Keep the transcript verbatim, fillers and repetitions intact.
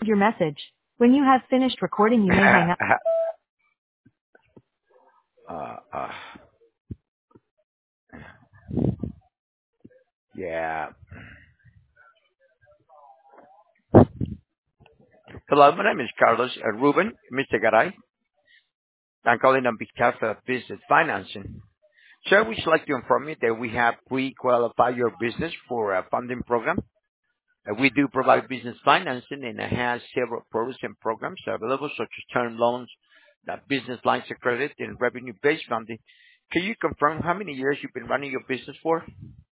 your message. When you have finished recording, you may hang up. uh, uh, yeah. Hello, my name is Carlos uh, Ruben, Mister Garay. I'm calling on behalf of Business Financing. So I would like to inform you that we have pre-qualified your business for a funding program. Uh, we do provide business financing and it has several products and programs available such as term loans, uh, business lines of credit, and revenue-based funding. Can you confirm how many years you've been running your business for?